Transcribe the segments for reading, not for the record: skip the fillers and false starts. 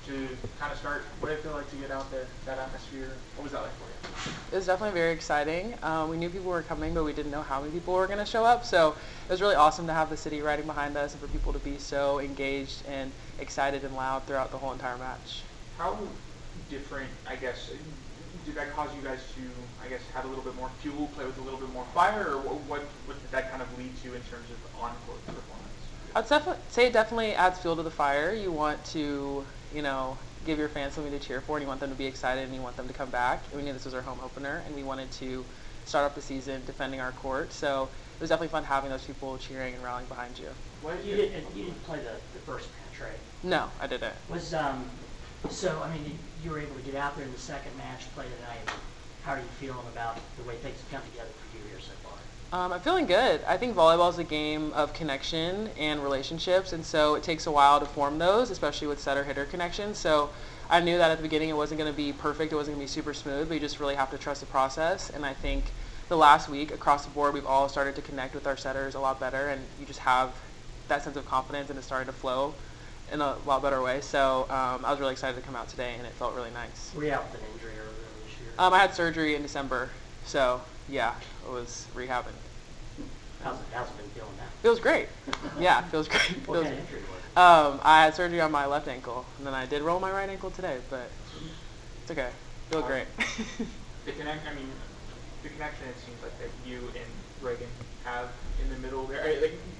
to kind of start? What did it feel like to get out there, that atmosphere? What was that like for you? It was definitely very exciting. We knew people were coming, but we didn't know how many people were going to show up. So it was really awesome to have the city riding behind us and for people to be so engaged and excited and loud throughout the whole entire match. How different, I guess, did that cause you guys to, I guess, have a little bit more fuel, play with a little bit more fire, or what did that kind of lead to in terms of on-court performance? I'd say it definitely adds fuel to the fire. You want to, give your fans something to cheer for, and you want them to be excited, and you want them to come back. And we knew this was our home opener, and we wanted to start off the season defending our court. So it was definitely fun having those people cheering and rallying behind you. You didn't play the first match, right? No, I didn't. You were able to get out there in the second match, play tonight. How are you feeling about the way things have come together for you here so far? I'm feeling good. I think volleyball is a game of connection and relationships, and so it takes a while to form those, especially with setter-hitter connections. So I knew that at the beginning it wasn't going to be perfect, it wasn't going to be super smooth, but you just really have to trust the process. And I think the last week, across the board, we've all started to connect with our setters a lot better, and you just have that sense of confidence, and it's starting to flow in a lot better way. So I was really excited to come out today, and it felt really nice. Were you out with an injury earlier this year? I had surgery in December, so yeah, I was rehabbing. How's it been feeling now? Feels great. Yeah, feels great. What kind of injury was it? I had surgery on my left ankle, and then I did roll my right ankle today, but it's okay. Feel great. The connection, it seems like that you and Reagan have in the middle there.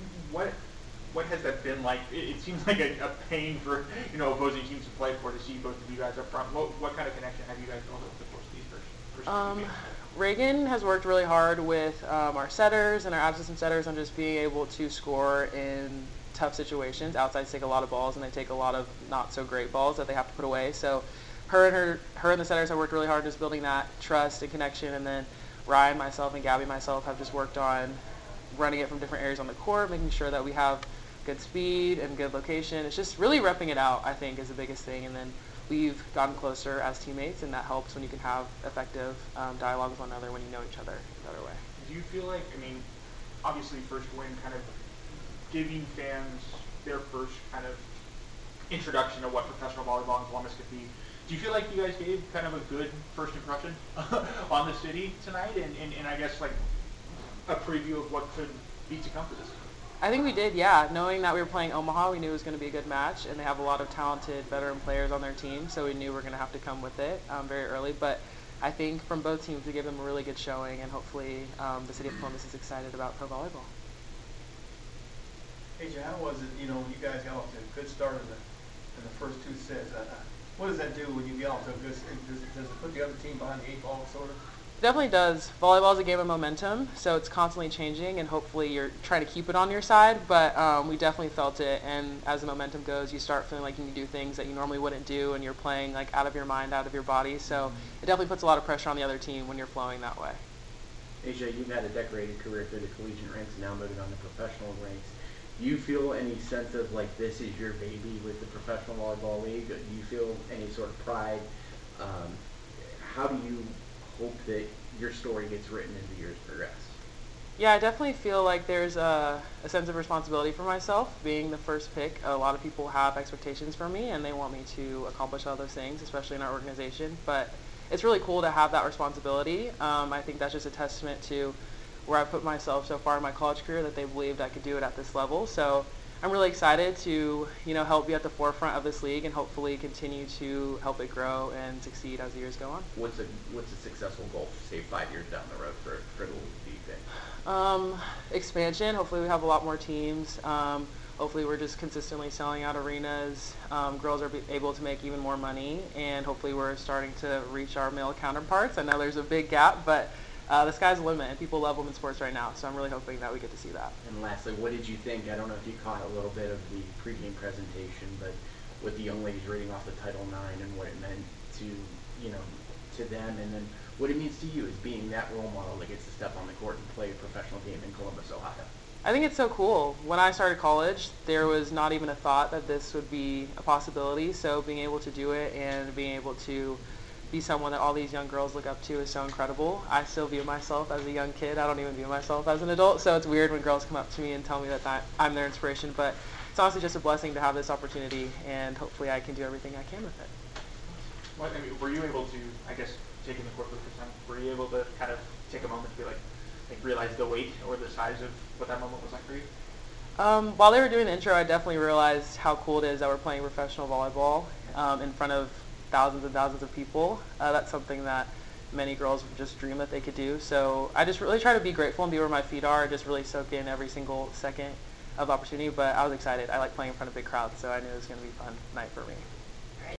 What has that been like? It seems like a pain for opposing teams to play for, to see both of you guys up front. What kind of connection have you guys built over the course of these first two games? Reagan has worked really hard with our setters and our out-of-system setters on just being able to score in tough situations. Outsides take a lot of balls, and they take a lot of not so great balls that they have to put away. So her and the setters have worked really hard just building that trust and connection. And then Ryan, myself, and Gabby, myself have just worked on running it from different areas on the court, making sure that we have good speed and good location. It's just really repping it out, I think, is the biggest thing. And then we've gotten closer as teammates, and that helps when you can have effective dialogue with one another when you know each other in a better way. Do you feel like, obviously first win kind of giving fans their first kind of introduction to what professional volleyball in Columbus could be. Do you feel like you guys gave kind of a good first impression on the city tonight, and I guess like a preview of what could be to come for this? I think we did, yeah. Knowing that we were playing Omaha, we knew it was going to be a good match, and they have a lot of talented veteran players on their team, so we knew we were going to have to come with it very early. But I think from both teams, we gave them a really good showing, and hopefully the city of Columbus is excited about pro volleyball. AJ, how was it, you guys got off to a good start in the first two sets. What does that do when you get off to a good start? Does it put the other team behind the eight ball, sort of? It definitely does. Volleyball is a game of momentum, so it's constantly changing, and hopefully you're trying to keep it on your side, but we definitely felt it, and as the momentum goes, you start feeling like you can do things that you normally wouldn't do, and you're playing like out of your mind, out of your body, so it definitely puts a lot of pressure on the other team when you're flowing that way. AJ, you've had a decorated career through the collegiate ranks and now moving on to professional ranks. Do you feel any sense of like this is your baby with the Professional Volleyball League? Do you feel any sort of pride? How do you hope that your story gets written as the years progress? Yeah, I definitely feel like there's a sense of responsibility for myself. Being the first pick, a lot of people have expectations for me, and they want me to accomplish all those things, especially in our organization. But it's really cool to have that responsibility. I think that's just a testament to where I put myself so far in my college career, that they believed I could do it at this level. So I'm really excited to, help be at the forefront of this league and hopefully continue to help it grow and succeed as the years go on. What's a successful goal, say 5 years down the road for the league, do you think? Expansion. Hopefully we have a lot more teams. Hopefully we're just consistently selling out arenas. Girls are able to make even more money, and hopefully we're starting to reach our male counterparts. I know there's a big gap, but the sky's the limit, and people love women's sports right now, so I'm really hoping that we get to see that. And lastly, what did you think? I don't know if you caught a little bit of the pregame presentation, but with the young ladies reading off the Title IX and what it meant to, to them, and then what it means to you as being that role model that gets to step on the court and play a professional game in Columbus, Ohio. I think it's so cool. When I started college, there was not even a thought that this would be a possibility, so being able to do it and being able to be someone that all these young girls look up to is so incredible. I still view myself as a young kid. I don't even view myself as an adult, so it's weird when girls come up to me and tell me that I'm their inspiration, but it's honestly just a blessing to have this opportunity, and hopefully I can do everything I can with it. What, I mean, were you able to, I guess, taking the court for the first time, were you able to kind of take a moment to be like realize the weight or the size of what that moment was like for you? While they were doing the intro, I definitely realized how cool it is that we're playing professional volleyball in front of thousands and thousands of people. That's something that many girls would just dream that they could do. So I just really try to be grateful and be where my feet are, just really soak in every single second of opportunity. But I was excited. I like playing in front of big crowds, so I knew it was going to be a fun night for me.